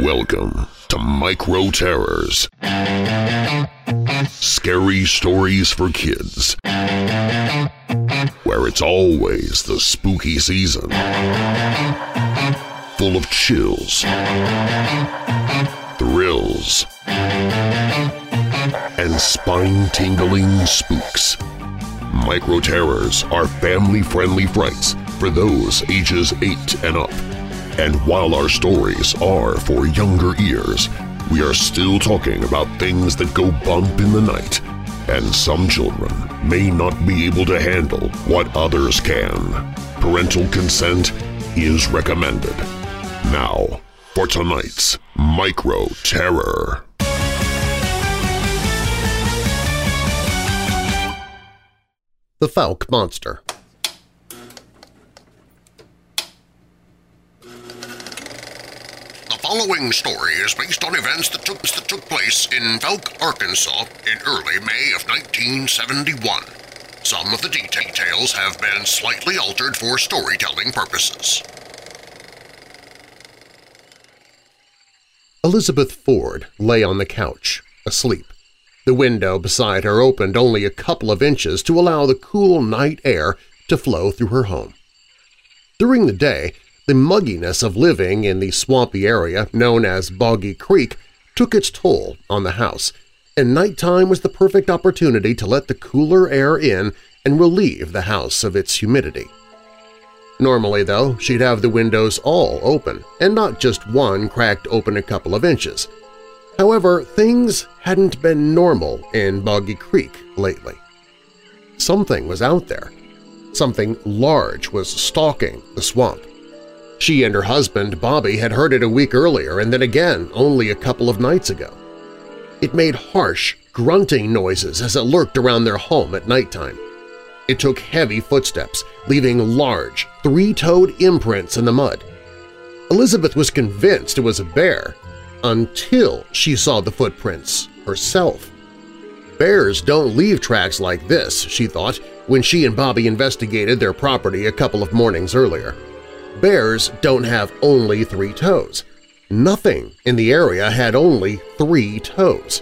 Welcome to Micro Terrors. Scary stories for kids, where it's always the spooky season, full of chills, thrills, and spine-tingling spooks. Micro Terrors are family-friendly frights for those ages 8 and up. And while our stories are for younger ears, we are still talking about things that go bump in the night, and some children may not be able to handle what others can. Parental consent is recommended. Now, for tonight's Micro Terror. The Fouke Monster. The following story is based on events that took place in Fouke, Arkansas in early May of 1971. Some of the details have been slightly altered for storytelling purposes. Elizabeth Ford lay on the couch, asleep. The window beside her opened only a couple of inches to allow the cool night air to flow through her home. During the day, the mugginess of living in the swampy area known as Boggy Creek took its toll on the house, and nighttime was the perfect opportunity to let the cooler air in and relieve the house of its humidity. Normally, though, she'd have the windows all open, and not just one cracked open a couple of inches. However, things hadn't been normal in Boggy Creek lately. Something was out there. Something large was stalking the swamp. She and her husband, Bobby, had heard it a week earlier and then again only a couple of nights ago. It made harsh, grunting noises as it lurked around their home at nighttime. It took heavy footsteps, leaving large, three-toed imprints in the mud. Elizabeth was convinced it was a bear until she saw the footprints herself. Bears don't leave tracks like this, she thought, when she and Bobby investigated their property a couple of mornings earlier. Bears don't have only 3 toes. Nothing in the area had only 3 toes.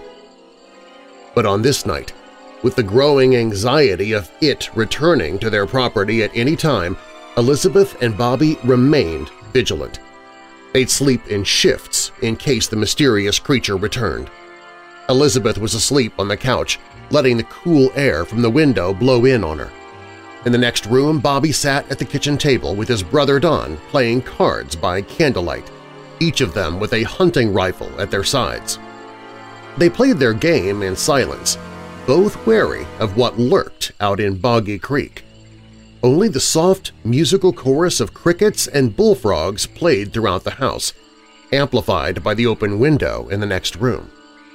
But on this night, with the growing anxiety of it returning to their property at any time, Elizabeth and Bobby remained vigilant. They'd sleep in shifts in case the mysterious creature returned. Elizabeth was asleep on the couch, letting the cool air from the window blow in on her. In the next room, Bobby sat at the kitchen table with his brother Don playing cards by candlelight, each of them with a hunting rifle at their sides. They played their game in silence, both wary of what lurked out in Boggy Creek. Only the soft, musical chorus of crickets and bullfrogs played throughout the house, amplified by the open window in the next room.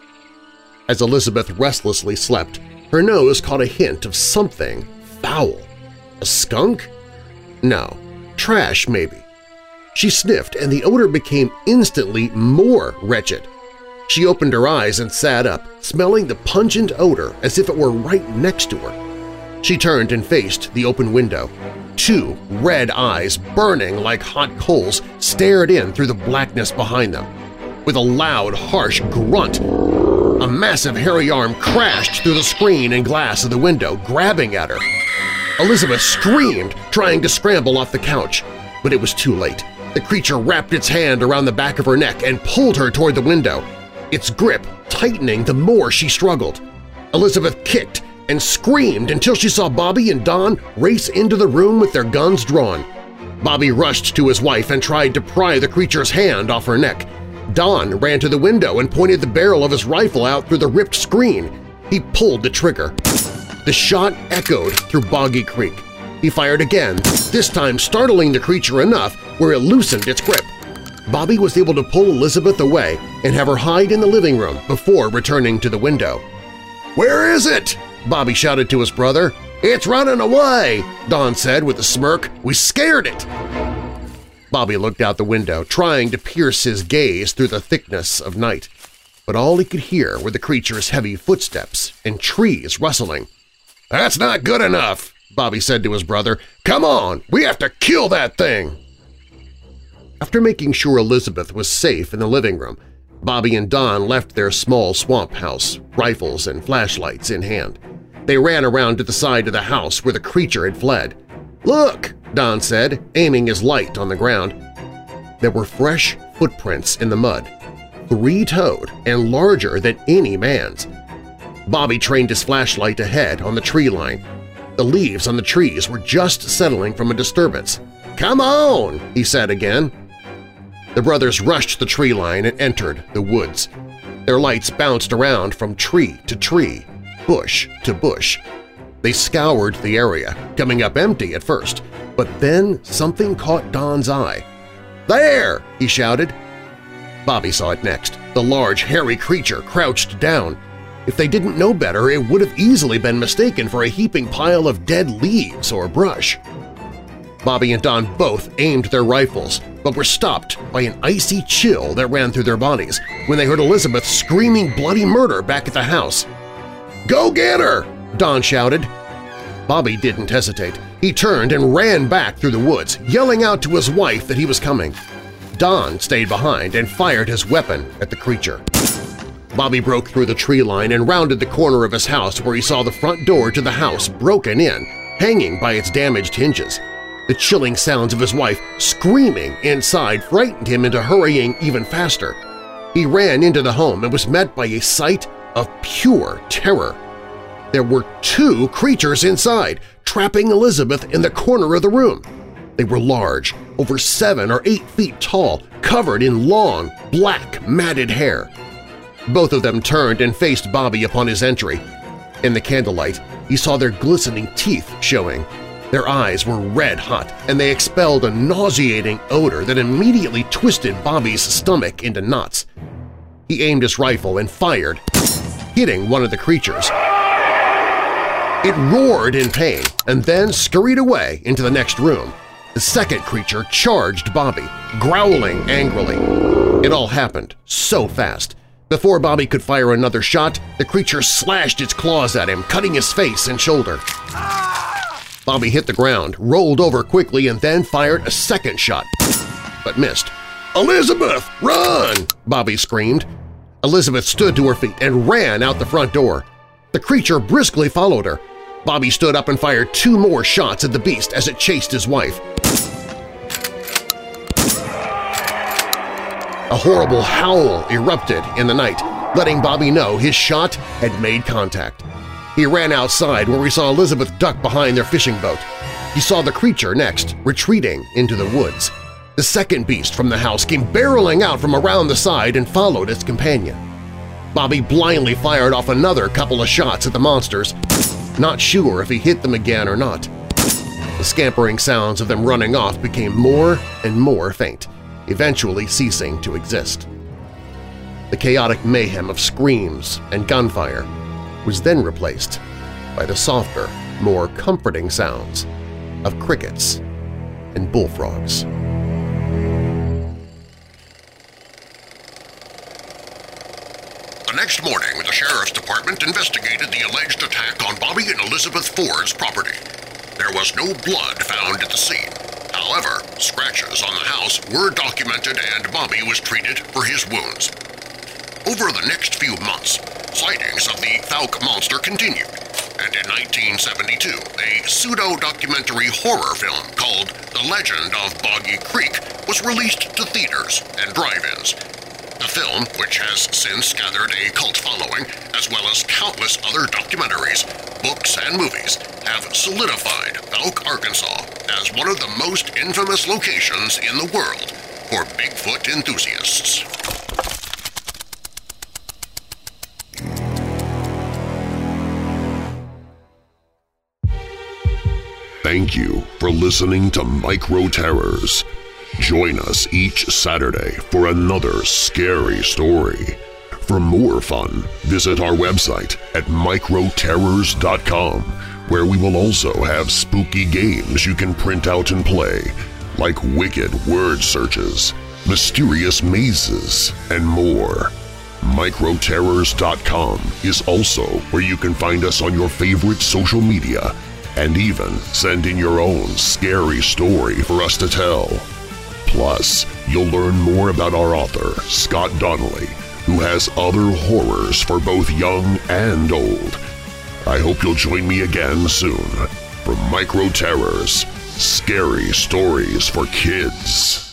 As Elizabeth restlessly slept, her nose caught a hint of something foul. A skunk? No. Trash, maybe. She sniffed, and the odor became instantly more wretched. She opened her eyes and sat up, smelling the pungent odor as if it were right next to her. She turned and faced the open window. 2 red eyes, burning like hot coals, stared in through the blackness behind them. With a loud, harsh grunt, a massive hairy arm crashed through the screen and glass of the window, grabbing at her. Elizabeth screamed, trying to scramble off the couch, but it was too late. The creature wrapped its hand around the back of her neck and pulled her toward the window, its grip tightening the more she struggled. Elizabeth kicked and screamed until she saw Bobby and Don race into the room with their guns drawn. Bobby rushed to his wife and tried to pry the creature's hand off her neck. Don ran to the window and pointed the barrel of his rifle out through the ripped screen. He pulled the trigger. The shot echoed through Boggy Creek. He fired again, this time startling the creature enough where it loosened its grip. Bobby was able to pull Elizabeth away and have her hide in the living room before returning to the window. "Where is it?" Bobby shouted to his brother. "It's running away," Don said with a smirk. "We scared it." Bobby looked out the window, trying to pierce his gaze through the thickness of night, but all he could hear were the creature's heavy footsteps and trees rustling. "That's not good enough," Bobby said to his brother. "Come on, we have to kill that thing!" After making sure Elizabeth was safe in the living room, Bobby and Don left their small swamp house, rifles and flashlights in hand. They ran around to the side of the house where the creature had fled. "Look!" Don said, aiming his light on the ground. There were fresh footprints in the mud, 3-toed and larger than any man's. Bobby trained his flashlight ahead on the tree line. The leaves on the trees were just settling from a disturbance. "Come on!" he said again. The brothers rushed the tree line and entered the woods. Their lights bounced around from tree to tree, bush to bush. They scoured the area, coming up empty at first, but then something caught Don's eye. "There!" he shouted. Bobby saw it next, the large, hairy creature crouched down. If they didn't know better, it would have easily been mistaken for a heaping pile of dead leaves or brush. Bobby and Don both aimed their rifles, but were stopped by an icy chill that ran through their bodies when they heard Elizabeth screaming bloody murder back at the house. "Go get her!" Don shouted. Bobby didn't hesitate. He turned and ran back through the woods, yelling out to his wife that he was coming. Don stayed behind and fired his weapon at the creature. Bobby broke through the tree line and rounded the corner of his house where he saw the front door to the house broken in, hanging by its damaged hinges. The chilling sounds of his wife screaming inside frightened him into hurrying even faster. He ran into the home and was met by a sight of pure terror. There were 2 creatures inside, trapping Elizabeth in the corner of the room. They were large, over 7 or 8 feet tall, covered in long, black, matted hair. Both of them turned and faced Bobby upon his entry. In the candlelight, he saw their glistening teeth showing. Their eyes were red-hot, and they expelled a nauseating odor that immediately twisted Bobby's stomach into knots. He aimed his rifle and fired, hitting one of the creatures. It roared in pain and then scurried away into the next room. The second creature charged Bobby, growling angrily. It all happened so fast. Before Bobby could fire another shot, the creature slashed its claws at him, cutting his face and shoulder. Bobby hit the ground, rolled over quickly, and then fired a second shot, but missed. "Elizabeth, run!" Bobby screamed. Elizabeth stood to her feet and ran out the front door. The creature briskly followed her. Bobby stood up and fired 2 more shots at the beast as it chased his wife. A horrible howl erupted in the night, letting Bobby know his shot had made contact. He ran outside where he saw Elizabeth duck behind their fishing boat. He saw the creature next, retreating into the woods. The second beast from the house came barreling out from around the side and followed its companion. Bobby blindly fired off another couple of shots at the monsters, not sure if he hit them again or not. The scampering sounds of them running off became more and more faint, eventually ceasing to exist. The chaotic mayhem of screams and gunfire was then replaced by the softer, more comforting sounds of crickets and bullfrogs. The next morning, the Sheriff's Department investigated the alleged attack on Bobby and Elizabeth Ford's property. There was no blood found at the scene. However, scratches on the house were documented and Bobby was treated for his wounds. Over the next few months, sightings of the Fouke monster continued, and in 1972, a pseudo-documentary horror film called The Legend of Boggy Creek was released to theaters and drive-ins. The film, which has since gathered a cult following, as well as countless other documentaries, books, and movies, have solidified Fouke, Arkansas as one of the most infamous locations in the world for Bigfoot enthusiasts. Thank you for listening to Micro Terrors. Join us each Saturday for another scary story. For more fun, visit our website at microterrors.com, where we will also have spooky games you can print out and play, like wicked word searches, mysterious mazes, and more. Microterrors.com is also where you can find us on your favorite social media and even send in your own scary story for us to tell. Plus, you'll learn more about our author, Scott Donnelly, who has other horrors for both young and old. I hope you'll join me again soon for Micro Terrors, Scary Stories for Kids.